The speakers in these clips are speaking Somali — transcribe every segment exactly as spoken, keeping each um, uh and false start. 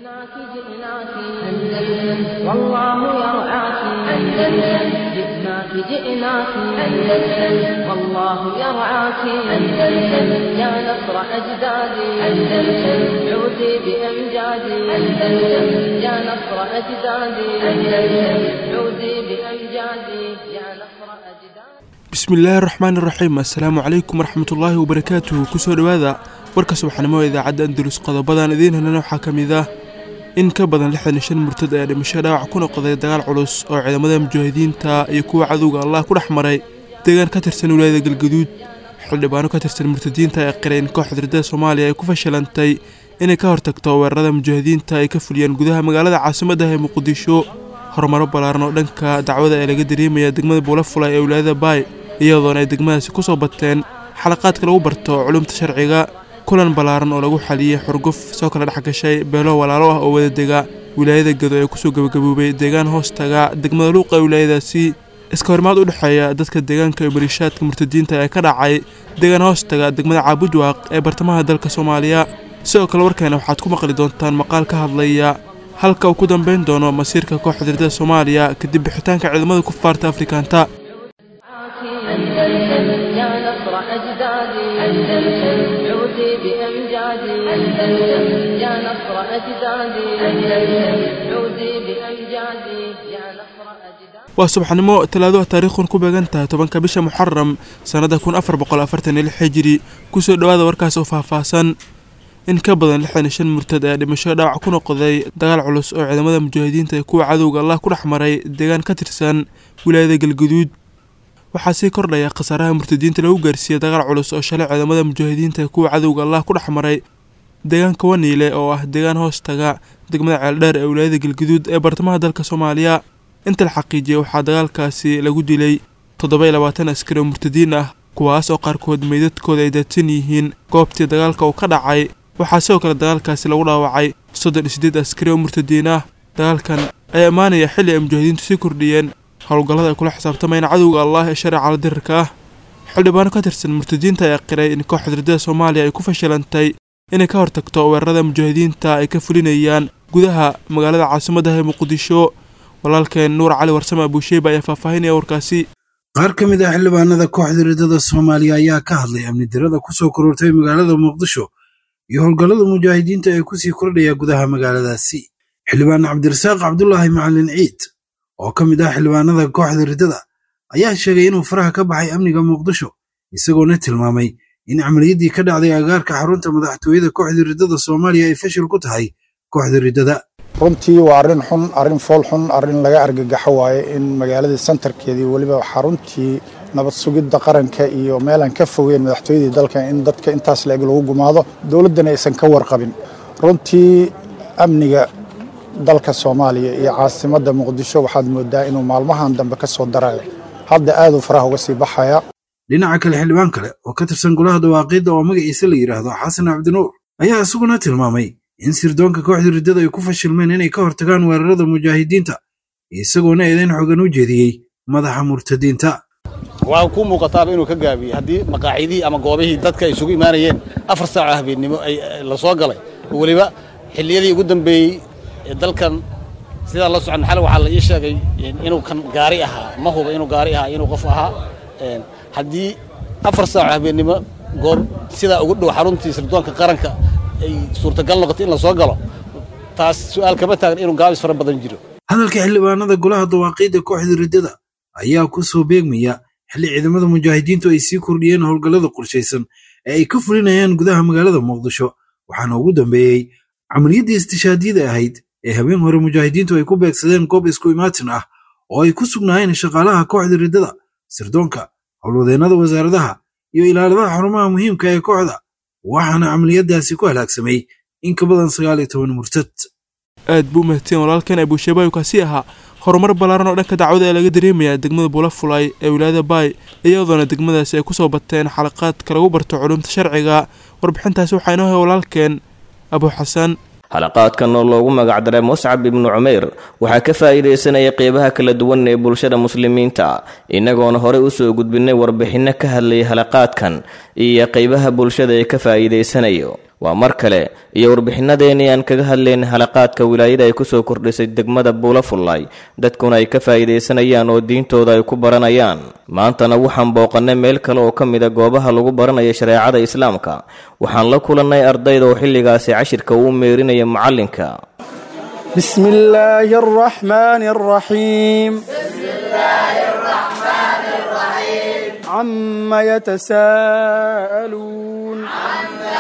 جئناك جئناك أندلس والله يرعاك أندلس جئناك جئناك أندلس والله يرعاك أندلس يا نصر أجدادي أندلس عودي بأمجادي أندلس يا نصر أجدادي أندلس عودي بأمجادي يا نصر أجدادي بسم الله الرحمن الرحيم السلام عليكم ورحمة الله وبركاته كسو دوادا warka subaxnimo idaacadda Andalus qodobadan idin helana waxa kamid ah in ka badan lixdan iyo shan murtad ay dhimasho dhaawac ku noqday dagaal culus oo ciidamada mujaahidiinta iyo kuwa cadowga Allah ku dhaxmaray deegaan ka tirsan wilaayada Galgaduud xildhibaano ka tirsan murtadiinta ay qireen kooxda ridada Soomaaliya ay ku fashilantay inay ka hortagto weerarada mujaahidiinta ay ka fuliyeen gudaha magaalada caasimadda ee Muqdisho horumaro balaaran oo dhanka dacwada ee laga dareemaya degmada Buulafulay ee wilaayada Baay iyadoo ay degmadaasi ku soo bateen xalaqaadka lagu barto culumta sharciga kulan balaaran oo lagu xaliyay xurguf soo kala dhaxgashay beelo walaalo ah oo wada dega wilaayada Gado ee ku soo gabagaboobay deegaan hoostaga degmada Luuqa ee wilaayadaasi iska hormaad u dhaxeeya dadka deegaanka iyo barishaadka murtadiinta ee ka dhacay deegaan hoostaga degmada Caabudwaaq ee bartamaha dalka Soomaaliya sidoo kale warkeena waxaad ku maqli doontaan maqaal ka hadlaya halka uu ku dambeyn doono masiirka kooxda ridada Soomaaliya kadib bixitaanka ciidamada kufaarta Afrikaanta يا نصر أجدادي أندلس عودي بأمجادي أندلس يا نصر أجدادي أندلس عودي بأمجادي يا نصر أجدادي وصبحنمو تلاذو تاريخ ku beegantahay tobanka bisha Muharram sanada kun afar boqol afartan iyo lix hijri ku soo dhawaada warkaas oo faahfaahsan in ka badan lixdan iyo shan murtad ay dhimasho dhaawac ku noqday dagaal culus oo ciidamada mujaahidiinta ay kuwa cadowga Allah ku dhaxmaray deegaan ka tirsan wilaayada Galgaduud waxaa sii kordhaya khasaaraha murtadiinta lagu gaarsiiyay dagaal culus oo shalay ciidamada mujaahidiinta ee kuwa cadowga Allah ku dhaxmaray deegaanka Waniile oo ah deegaan hoostaga degmada Ceeldheer ee wilaayada Galgaduud ee bartamaha dalka Soomaaliya inta la xaqiijiyay waxaa dagaalkaasi lagu dilay toddoba iyo labaatan askari oo murtadiin ah kuwaas oo qaarkood meydadkooda ay daadsan yihiin goobtii dagaalka uu ka dhacay waxaa sidoo kale dagaalkaasi lagu dhaawacay soddon iyo siddeed askari oo murtadiin ah dagaalkan ayaa imaanaya xilli ay mujaahidiintu sii kordhiyeen hawlgallada ay kula xisaabtamayaan cadowga Allah ee sharciga la dirka ah xildhibaano ka tirsan murtadiinta ay qiray in kooxda ridada Soomaaliya ay ku fashilantay inay ka hortagto weerarada mujaahidiinta ay ka fulinayaan gudaha magaalada caasimadda ee Muqdisho walaalkeen Nuur Cali Warsame Abu Shayba ayaa faahfaahinaya warkaasi qaar ka mid ah xildhibaanada kooxda ridada Soomaaliya ayaa ka hadlay amni darrada ku soo korortay magaalada Muqdisho iyo hawlgallada mujaahidiinta ay ku sii kordhaya gudaha magaaladaasi xildhibaan Cabdirasaaq Cabdullaahi Macallin Ciid oo ka mid ah xildhibaanada kooxda ridada ayaa sheegay inuu faraha ka baxay amniga Muqdisho isagoo na tilmaamay in amaliyadii ka dhacday agaarka xarunta madaxtooyada kooxda ridada Soomaaliya ay fashil ku tahay kooxda ridada runtii waa arrin xun arrin fool xun arrin laga argagaxo waaye in magaalada centerkeedii waliba xaruntii nabad sugidda qaranka iyo meelan ka fogeyn madaxtooyadii dalka in dadka intaas la eg lagu gumaado dawladana aysan ka warqabin runtii amniga dalka Soomaaliya iyo caasimadda Muqdisho waxaad moodaa inuu maalmahan dambe ka soo daray hadda aad u faraha uga sii baxaya dhinaca kale xildhibaan kale oo ka tirsan golaha dawaaqidda oo magaciisa la yiraahdo Xasan Cabdinuur ayaa isaguna tilmaamay in sirdoonka kooxda ridada ay ku fashilmeen inay ka hortagaan weerarada mujaahidiinta isagoona eedayn xogan u jeediyay madaxa murtadiinta waa ku muuqataa inuu ka gaabiyay hadii maqaacidii ama goobihii dadka ay isugu imaanayeen afar saac habeenimo ay la soo galay waliba xilliyadii ugu dambeeyay dalkan sida la socon xal waxa la ii sheegay inuu kan gaari ahaa ma hubo inuu gaari ahaa inuu qof ahaa een hadii afar saac habeenimo goob sida ugu dhow xaruntii sirdoonka qaranka ay suurtagal noqotay in la soo galo taas su'aal kama taagan inuu gaabis fara badan jiro hadalka xildhibaanada golaha dawaaqidda kooxda ridada ayaa ku soo beegmaya xilli ciidamada mujaahidiintu ay sii kordhiyeen hawlgallada qorshaysan ee ay ka fulinayaan gudaha magaalada Muqdisho waxaana ugu dambeeyay amaliyadii istishaadiyada ahayd ee habeen hore mujaahidiintu ay ku beegsadeen goob isku imaatin ah oo ay ku sugnaayeen shaqaalaha kooxda ridada sirdoonka howlwadeennada wasaaradaha iyo ilaaladaha xarumaha muhiimka ee kooxda waxaana amaliyadaasi ku halaagsamay in ka badan sagaal iyo toban murtad aad buu mahadsan walaalkeen Abu Shayba kaasi ahaa horumar balaaran oo dhanka dacwada ee laga dareemaya degmada Buulafulay ee wilaayada Baay iyadoo degmadaasi ay ku soo bateen xalaqaadka lagu barto culumta sharciga warbixintaasi waxaa inoo hay walaalkeen Abu Xasan xalaqaadkan oo loogu magac daray Mus'ab ibn Umayr waxaa ka faa'iideysanaya qeybaha kala duwan ee bulshada muslimiinta inagoona hore u soo gudbinay warbixino ka hadlay xalaqaadkan iyo qeybaha bulshada ee ka faa'iideysanayo waa mar kale iyo warbixinadeenii aan kaga hadlayn halaqaadka wilaayada ay kusoo kordhisay degmada buulafullay dadkuna ay ka faa'iidaysanayaan oo diintooda ay ku baranayaan maantana waxaan booqannay meel kale oo ka mida goobaha lagu baranayo shareecada islaamka waxaan la kulannay ardayda oo xilligaasi cashirka uu meerinaya macallinka بسم الله الرحمن الرحيم بسم الله الرحمن الرحيم عما يتساءلون عما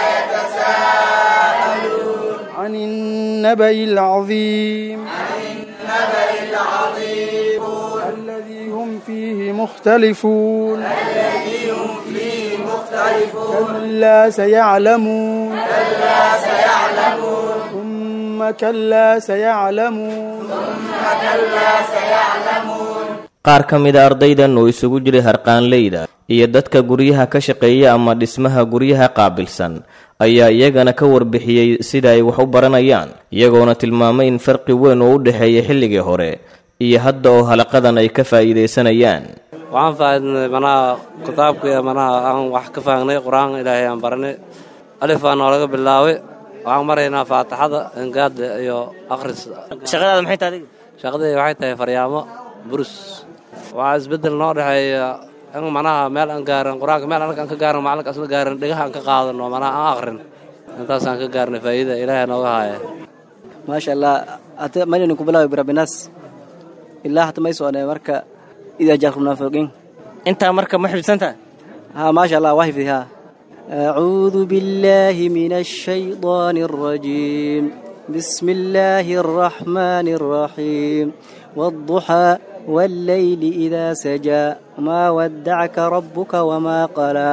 يتساءلون عن النبأ العظيم عن النبأ العظيم الذي هم فيه مختلفون الذي هم فيه مختلفون كلا سيعلمون كلا سيعلمون ثم كلا سيعلمون ثم كلا سيعلمون qaar ka mid a ardaydan oo isugu jiray harqaanleyda iyo dadka guryaha ka shaqeeya ama dhismaha guryaha qaabilsan ayaa iyagana ka warbixiyey sida ay wax u baranayaan iyagoona tilmaamay in farqi weyn oo u dhexeeya xilligii hore iyo hadda oo halaqadan ay ka faa'iidaysanayaan waxaan faa'iidnay manaha kitaabka manaha aan wax ka faahnay quraan ilaahay aan baranay alif aan laga bilaaway waxaan maraynaa faatixada ingaad iyo akhris shaqadaada maxay tahay shaqadii waxay tahay faryaamo burus waa isbedel noo dhaxeeya in manaha meel aan gaaran quraanka meel aan ka gaaran macalinka asna gaaran dhigaha aan ka qaadano manaha aan akhrin intaas aan ka gaarnay faa'iido ilaahay nooga haya ma sha Allah ata malin ku bilaaway barabinas ilaa hata may soo marka ida jaarkum naafiqiin inta marka ma xibsanta ha ma sha Allah wahi fiha أعوذ بالله من الشيطان الرجيم بسم الله الرحمن الرحيم والضحى والليل إذا سجى ما ودعك ربك وما قلى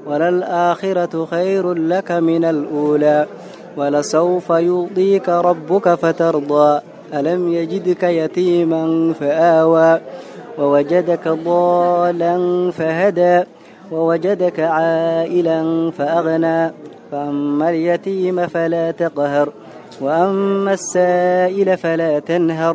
وللآخرة خير لك من الأولى ولسوف يعطيك ربك فترضى ألم يجدك يتيما فآوى ووجدك ضالا فهدى ووجدك عائلا فأغنى فأما اليتيم فلا تقهر وأما السائل فلا تنهر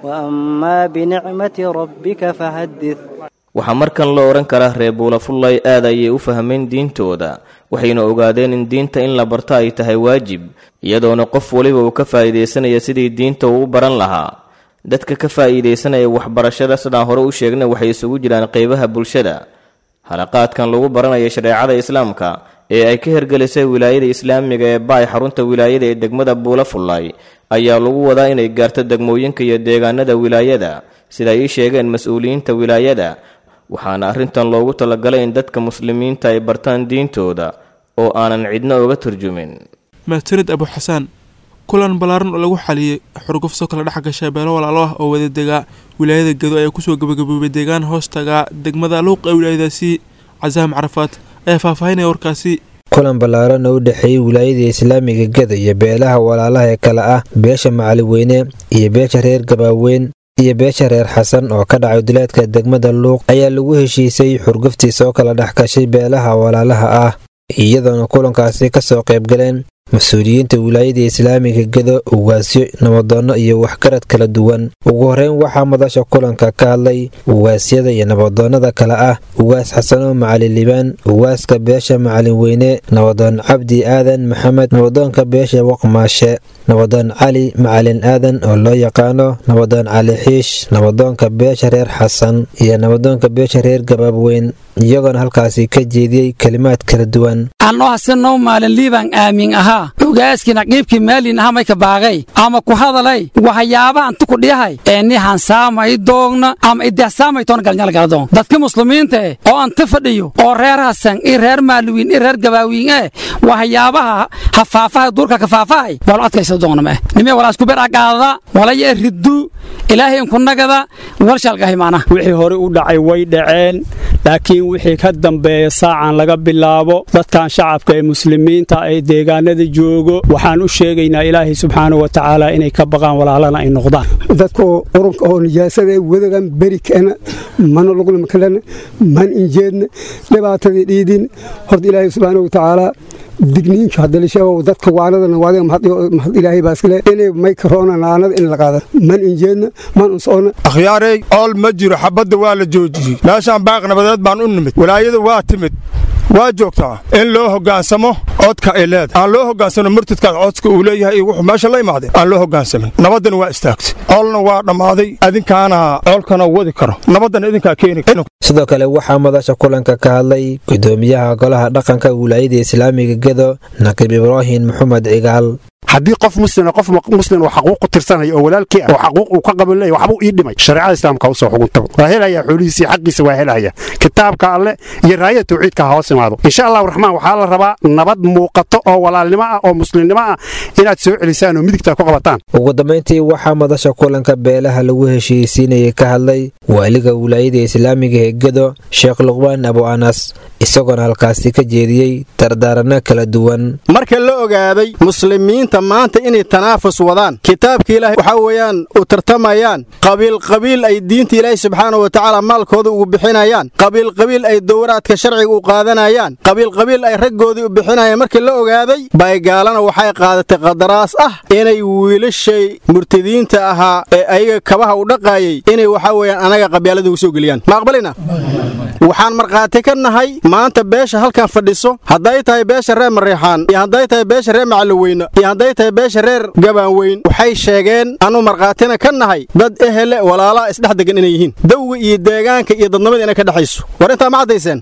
وأما بنعمة ربك فحدث waxaa markan la oran karaa reer buulafullay aad ayay u fahmeen diintooda waxayna ogaadeen in diinta in la barto ay tahay waajib iyadoona qof waliba uu ka faa'iidaysanaya sidii diinta uu u baran lahaa dadka ka faa'iidaysanaya waxbarashada sidaan hore u sheegnay waxay isugu jiraan qaybaha bulshada halaqaadkan lagu baranayo shareecada islaamka ee ay ka hergelisay wilaayada islaamiga ee baay xarunta wilaayada ee degmada buulafullay ayaa lagu wadaa inay gaarto degmooyinka iyo deegaanada wilaayada sida ay sheegeen mas'uuliyiinta wilaayada waxaana arrintan loogu talagalay in dadka muslimiinta ay bartaan diintooda oo aanan cidna uga turjumin maasanid abu xasaan kulan balaaran oo lagu xaliyey xurgufso kala dhex gashay beelo walaalo ah oo wada dega wilaayada Gedo ayaa kusoo gabagaboobay deegaan hoostaga degmada Luuq ee wilaayadaasi Cazaam Carafaat ayaa faahfaahinaya warkaasi kulan balaaran oo u dhaxeeyay wilaayada islaamiga Gedo iyo beelaha walaalaha ee kala ah beesha Macali Weyne iyo beesha reer Gabaaweyn iyo beesha reer Xasan oo ka dhacay dilaadka degmada Luuq ayaa lagu heshiisay xurguftii soo kala dhex gashay beelaha walaalaha ah iyadoo kulankaasi ka soo qayb galeen mas'uuliyiinta wilaayada islaamiga Gedo ugaasyo nabadoonno iyo waxgarad kala duwan ugu horeyn waxaa madasha kulanka ka hadlay ugaasyada iyo nabadoonnada kala ah ugaas Xasano Macali Libaan ugaaska beesha Macali Weyne nabadoon Cabdi Aadan Maxamed nabadoonka beesha Waqmaashe nabadoon Cali Macalin Aadan oo loo yaqaano nabadoon Cali Xiish nabadoonka beesha reer Xasan iyo nabadoonka beesha reer Gabaaweyn iyagoona halkaasi ka jeediyey kalimaad kala duwan anoo hasano maalin liiban aamin ahaa ugaaskina qiibkii maalin ahaa may ka baaqay ama ku hadalay waxyaabaha inta ku dhiyahay ee ni hansaamay doogna ama idahsaamay toon galnyal galdoon dadka muslimiinta oo anta fadhiyo oo reer Hasan iyo reer Maalwiin iyo reer Gabaawiin ee waxyaabaha hafaafaha durka ka faafahay wal adkayso doonama nimay walaas ku beeragaada wala yiridu ilaahay in ku nagada wal shalgahay maana wixii hore u dhacay way dhaceen laakiin wixii ka dambeeya saacan laga bilaabo dadkan shacabka ee muslimiinta ay deegaanada joogo waxaan u sheegaynaa ilaahay subxaanahu wa tacaala inay ka baqaan walaalana ay noqdaan dadku urunka oo nijaasada wadagan bari kana man lugna makalan man injeedna dhibaatadii dhiidin horta ilaahay subxaanahu wa tacaala digniinka hadal sheego dadka waanadana waadeen maxad ilaahay baaskale inay may corona naanada in la qaado man injeedna man usona akhyaaray all ma jiro xabada waa la joojiyay meeshaan baaq nabadeed baan u nimid walaayada waa timid waa joogtaa in loo hoggaansamo codka ay leedahay aan loo hoggaansano murtadkaas codka uu leeyahay iyo wuxuu meesha la imaaday aan loo hoggaansamin nabaddana waa istaagtay colna waa dhammaaday adinkaana colkana wadi karo nabaddana idinkaa keeni sidoo kale waxaa madasha kulanka ka hadlay gudoomiyaha golaha dhaqanka wilaayada islaamiga gedo naqiib ibraahim maxamed cigaal haddii qof muslim qof muslim oo xaquuq ku tirsanaya oo walaalkii oo xaquuq uu ka qaban leeyahay waxba ii dhimay shariicada islaamka u soo xukuntaba waa helaya xulihiisa xaqiisa waa helaya kitaabka alle iyo raayada tawxiidka hoos imaado insha Allah raxmaan waxa la rabaa nabad muuqato oo walaalnimo ah oo muslimnimo ah inaad soo celisaan oo midigta ku qabataan ugu dambeyntii waxaa madasha kulanka beelaha lagu heshiisiinayay ka hadlay waaliga wilaayada islaamiga ee gedo sheekh luqmaan abu anas isagoona halkaasi ka jeediyey dardaarano kala duwan marka la ogaaday muslimiinta maanta inay tanaafus wadaan kitaabka ilaahay waxa weeyaan u tartamayaan qabiil qabiil ay diinta ilaahay subxaanahu wa ta'ala maalkooda ugu bixinayaan qabiil qabiil ay dowraadka sharciga u qaadanayaan qabiil qabiil ay raggoodii u bixinayaan markii la ogaaday bay gaalana waxay qaadatay qadaraas ah inay wiilashay murtadiinta ahaa ee ayaga kabaha u dhaqaayay inay waxa weeyaan anaga qabyaalada ugu soo geliyaan ma aqbalina waxaan marqaati ka nahay maanta beesha halkan fadhiso hadday tahay beesha reer Mareexaan iyo hadday tahay beesha reer Macalweyne iyo hadday tahay beesha reer Gabaanweyn waxay sheegeen anu marqaatina ka nahay dad ehele walaala isdhex degan inay yihiin dawga iyo deegaanka iyo dadnimada inay ka dhaxayso war inta ma cadeyseen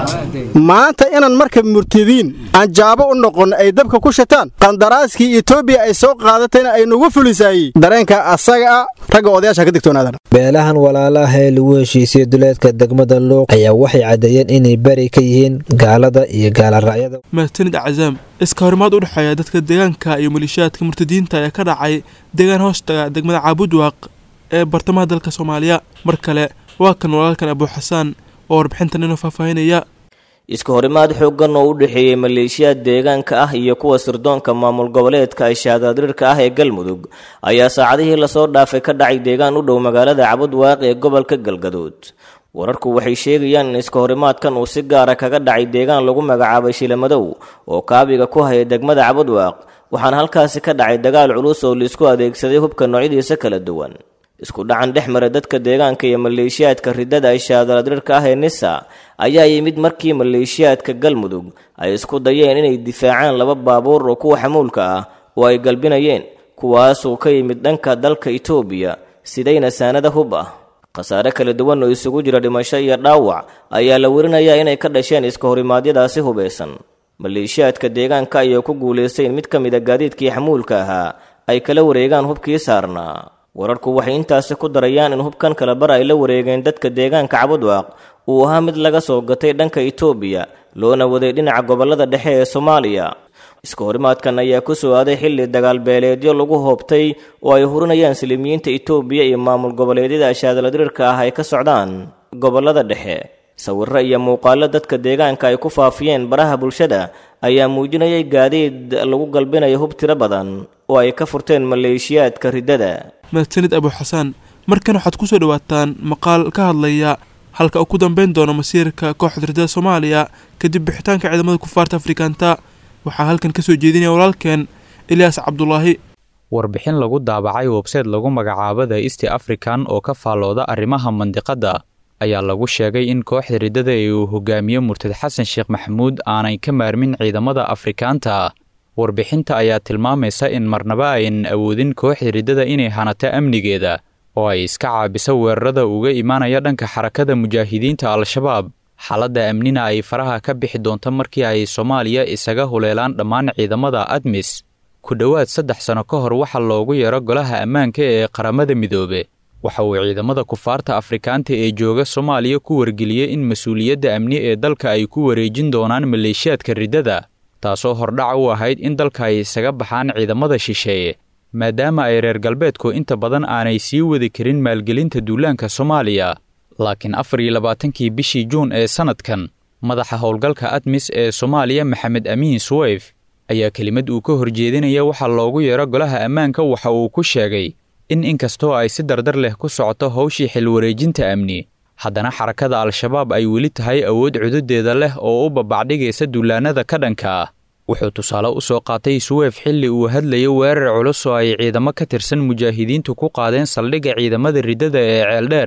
maanta inaan marka murtadiin aan jaabo u noqon ay dabka ku shataan qandaraaskii Itoobiya ay soo qaadatayna ay nagu fulisay dareenka asaga ragga odayaasha ka digtoonaadaan beelahan walaalaha ee lagu heshiisay duleedka degmada Luuq ayaa waxay cadeeyeen inay bari ka yihiin gaalada iyo gaala raacyada maatanid acazaam iska horimaad u dhaxeeya dadka deegaanka iyo malishaadka murtadiinta ee ka dhacay deegaan hoostaga degmada Caabudwaaq ee bartamaha dalka Soomaaliya mar kale waa kan walaalkan Abu Xasaan oo warbixintan inoo faahfaahinaya iska horimaad xooggan oo u dhaxeeyay maleeshiyaad deegaanka ah iyo kuwa sirdoonka maamul goboleedka ay shahaadadirirka ah ee Galmudug ayaa saacadihii la soo dhaafay ka dhacay deegaan u dhow magaalada Caabudwaaq ee gobolka Galgaduud wararku waxay sheegayaan in iska horimaadkan uu si gaar ah kaga dhacay deegaan lagu magacaabay Shilamadow oo kaabiga ku haya degmada Caabudwaaq waxaana halkaasi ka dhacay dagaal culus oo la isku adeegsaday hubka noocyadiisa kala duwan isku dhacan dhexmara dadka deegaanka iyo maleeshiyaadka ridada ay shahaadadirirka ah ee Nisa ayaa yimid markii maleeshiyaadka Galmudug ay isku dayeen inay difaacaan laba baabuur oo kuwa xamuulka ah oo ay galbinayeen kuwaas oo ka yimid dhanka dalka Itoobiya sidayna saanada hub ah qasaare kala duwan oo isugu jira dhimasho iyo dhaawac ayaa la warinayaa inay ka dhasheen iska horimaadyadaasi hubeysan maleeshiyaadka deegaanka ayaa ku guuleystay mid ka mid ah gaadiidkii xamuulka ahaa ay kala wareegaan hubkii saarnaa wararku waxay intaasi ku darayaan in hubkan kala bar ay la wareegeen dadka deegaanka Caabudwaaq uu ahaa mid laga soo gatay dhanka Itoobiya loona waday dhinaca gobolada dhexe ee Soomaaliya iska horimaadkan ayaa ku soo aaday xilli dagaal beeleedyo lagu hoobtay oo ay hurinayaan Islaamiyiinta Itoobiya iyo maamul goboleedyada shahaadadirirka ah ay ka socdaan gobolada dhexe sawirro iyo muuqaallo dadka deegaanka ay ku faafiyeen baraha bulshada ayaa muujinayay gaadiid lagu galbinayo hub tiro badan oo ay ka furteen maleeshiyaadka ridada maatanid Abu Xasaan markan waxaad ku soo dhawaataan maqaal ka hadlaya halka uu ku dambeyn doono masiirka kooxda ridada Soomaaliya kadib bixitaanka ciidamada kufaarta Afrikaanta waxaa halkan ka soo jeedinaya walaalkeen Ilyas Cabdullaahi warbixin lagu daabacay website lagu magacaabo The East African oo ka faalooda arrimaha mandiqada ayaa lagu sheegay in kooxda ridada ee uu hogaamiyo Murtad Xasan Sheekh Maxamuud aanay ka maarmin ciidamada Afrikaanta warbixinta ayaa tilmaamaysa in marnaba aynan awoodin kooxda ridada inay hanato amnigeeda oo ay iska caabiso weerarada uga imaanaya dhanka xarakada mujaahidiinta Al-Shabaab xaaladda amnina ay faraha ka bixi doonto markii ay Soomaaliya isaga huleelaan dhammaan ciidamada ADMIS ku dhawaad saddex sano ka hor waxa loogu yeero golaha ammaanka ee qaramada midoobe waxa uu ciidamada kufaarta Afrikaanta ee jooga Soomaaliya ku wargeliyay in mas'uuliyadda amni ee dalka ay ku wareejin doonaan maleeshiyaadka ridada taasoo hordhac u ahayd in dalka ay isaga baxaan ciidamada shisheeye maadaama ay reer galbeedku inta badan aanay sii wadi karin maalgelinta duulaanka Soomaaliya laakiin afar iyo labaatankii bishii Juun ee sanadkan madaxa howlgalka ADMIS ee Soomaaliya Maxamed Amiin Suwayf ayaa kelimad uu ka horjeedinaya waxa loogu yeero golaha ammaanka waxa uu ku sheegay in inkastoo ay si dardar leh ku socoto hawshii xil wareejinta amni haddana xarakada Al-Shabaab ay weli tahay awood cududeeda leh oo u babacdhigaysa duulaanada ka dhanka ah wuxuu tusaale u soo qaatay Suwayf xilli uu hadlayay weerar culus oo ay ciidamo ka tirsan mujaahidiintu ku qaadeen saldhigga ciidamada ridada ee Ceeldheer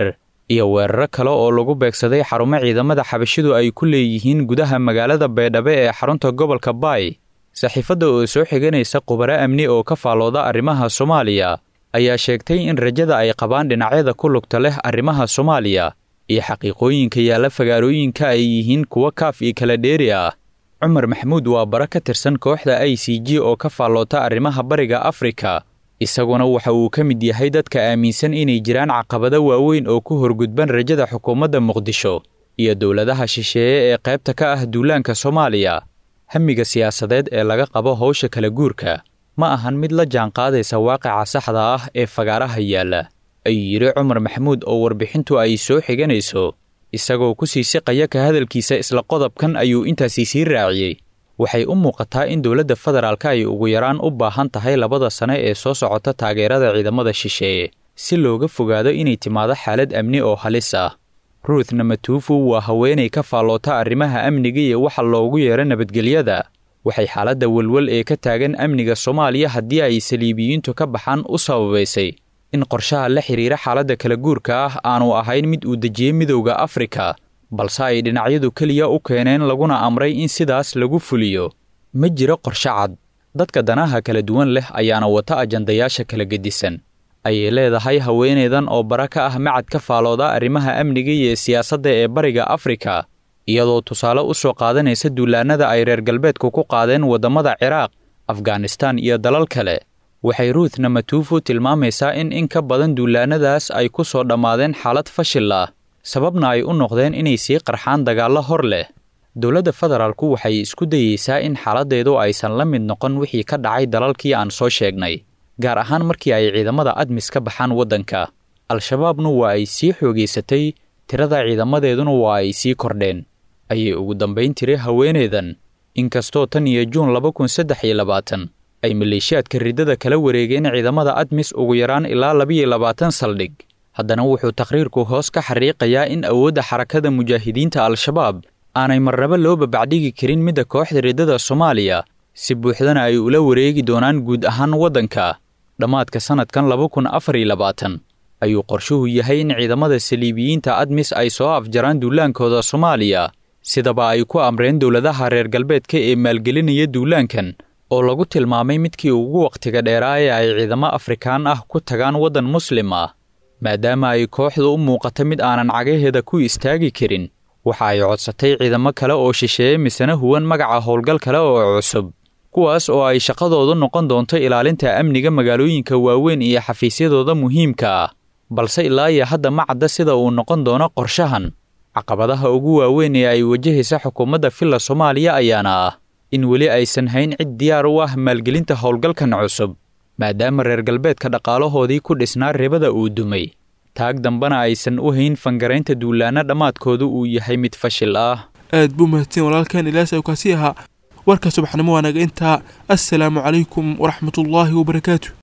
iyo weeraro kale oo lagu beegsaday xarumo ciidamada xabashidu ay ku leeyihiin gudaha magaalada baydhabo ee xarunta gobolka baay saxiifadda oo soo xiganaysa khubaro amni oo ka faallooda arrimaha soomaaliya ayaa sheegtay in rajada ay qabaan dhinacyada ku lugta leh arrimaha soomaaliya iyo xaqiiqooyinka yaalla fagaarooyinka ay yihiin kuwa kaaf iyo kala dheeri ah cumar maxamuud waa bara ka tirsan kooxda i c g oo ka faalloota arrimaha bariga afrika isaguna waxa uu ka mid yahay dadka aaminsan inay jiraan caqabado waaweyn oo ku horgudban rajada xukuumadda muqdisho iyo dowladaha shisheeye ee qaybta ka ah duulaanka soomaaliya hamiga siyaasadeed ee laga qabo howsha kala guurka ma ahan mid la jaanqaadaysa waaqica saxda ah ee fagaaraha yaalla ayuu yidhi cumar maxamuud oo warbixintu ay soo xiganayso isagoo ku sii siqaya ka hadalkiisa isla qodobkan ayuu intaasii sii raaciyey waxay u muuqataa in dowladda federaalka ay ugu yaraan u baahan tahay labada sane ee soo socota taageerada ciidamada shisheeye si looga fogaado inay timaado xaalad amni oo halis ah ruuth namatuufu waa haweenay ka faalloota arrimaha amniga iyo waxa loogu yeero nabadgelyada waxay xaaladda welwel ee ka taagan amniga soomaaliya haddii ay saliibiyiintu ka baxaan u sababaysay in qorshaha la xidhiira xaaladda kala guurka ah aanu ahayn mid uu dejiyey midowda afrika balse ay dhinacyadu keliya u keeneen laguna amray in sidaas lagu fuliyo ma jiro qorshe cad dadka danaha kala duwan leh ayaana wata ajandayaasha kala gedisan ayay leedahay haweeneydan oo bara ka ah macad ka faalooda arrimaha amniga iyo siyaasadda ee bariga afrika iyadoo tusaale u soo qaadanaysa duulaannada ay reer galbeedku ku qaadeen waddamada ciraaq afghanistaan iyo dalal kale waxay ruuth namatuufu tilmaamaysaa in in ka badan duulaannadaas ay ku soo dhammaadeen xaalad fashil ah sababna ay u noqdeen inay sii qarxaan dagaallo hor leh dowladda federaalku waxay isku dayeysaa in xaaladdeedu aysan la mid noqon wixii ka dhacay dalalkii aan soo sheegnay gaar ahaan markii ay ciidamada admis ka baxaan waddanka al-shabaabnu waa ay sii xoogaysatay tirada ciidamadeeduna waa ay sii kordheen ayay ugu dambayn tiri haweeneydan inkastoo tan iyo juun laba kun saddex iyo labaatan ay maleeshiyaadka riddada kala wareegeen ciidamada admis ugu yaraan ilaa labiyo labaatan saldhig haddana wuxuu taqriirku hoos ka xariiqayaa in awoodda xarakada mujaahidiinta al-shabaab aanay marnaba loo babacdhigi karin midda kooxda riddada soomaaliya si buuxdana ay ula wareegi doonaan guud ahaan waddanka dhammaadka sannadkan laba kun afar iyo labaatan ayuu qorshuhu yahay in ciidamada saliibiyiinta admis ay soo afjaraan duulaankooda soomaaliya sidaba ay ku amreen dowladaha reer galbeedka ee maalgelinaya duulaankan oo lagu tilmaamay midkii ugu wakhtiga dheeraa ee ay ciidamo afrikaan ah ku tagaan waddan muslim ah maadaama ay kooxdu u muuqata mid aanan cagaheeda ku istaagi karin waxa ay codsatay ciidamo kale oo shisheeye misena huwan magaca howlgal kale oo cusub kuwaas oo ay shaqadoodu noqon doonto ilaalinta amniga magaalooyinka waaweyn iyo xafiisyadooda muhiimka ah balse ilaa iyo hadda ma cadda sida uu noqon doono qorshahan caqabadaha ugu waaweyn ee ay wajahaysa xukuumadda filla soomaaliya ayaana ah in weli aysan hayn cid diyaar u ah maalgelinta howlgalkan cusub maadaama reer galbeedka dhaqaalahoodii ku dhisnaa ribada uu dumay taag dambana aysan u hayn fangaraynta duulaanna dhammaadkoodu uu yahay mid fashil ah aad buu mahadsan walaalkan ilaas ayuu kaasi ahaa warka subaxnimo waanaga intaa assalaamu calaykum waraxmatullaahi wabarakaatu